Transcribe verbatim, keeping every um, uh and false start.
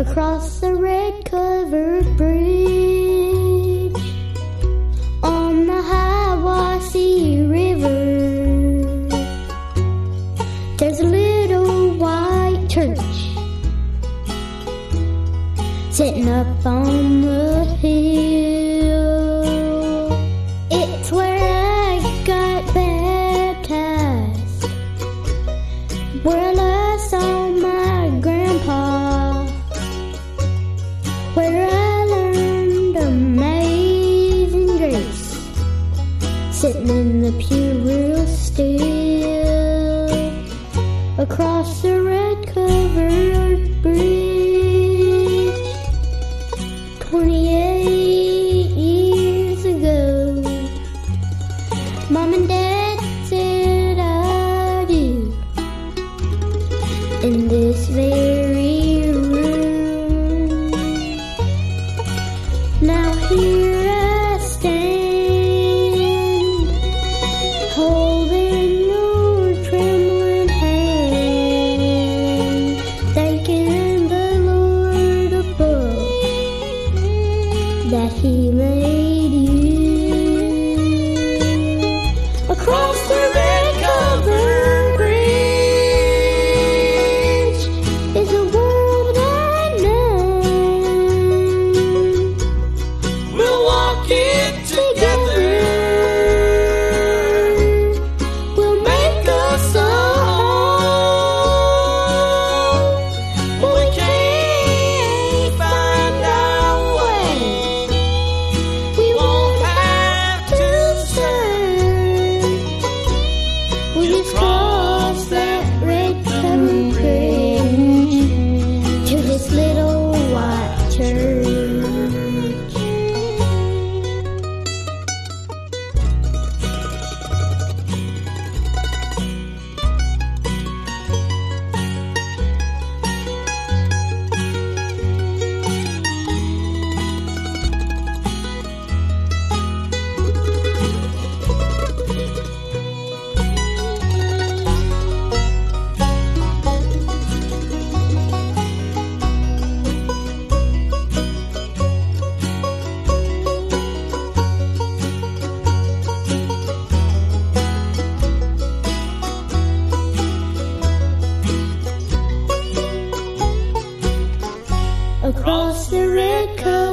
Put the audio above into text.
across the red-covered bridge on the Hiwassee River. There's a little white church sitting up on the hill. It's where I got baptized, where I last saw my grandpa, where I learned amazing grace, sitting in the pew real still, across the red-covered bridge, twenty-eight years ago. Mom and Dad said I do in this very room. Now here I stand, holding your trembling hand, thanking the Lord above that He made you. Across the red-covered bridge is a world I know. We'll walk it together. We'll make us a home. When we can't find our way, We won't won't have to search. We just cross that red-covered bridge to this little white church. Across the red-covered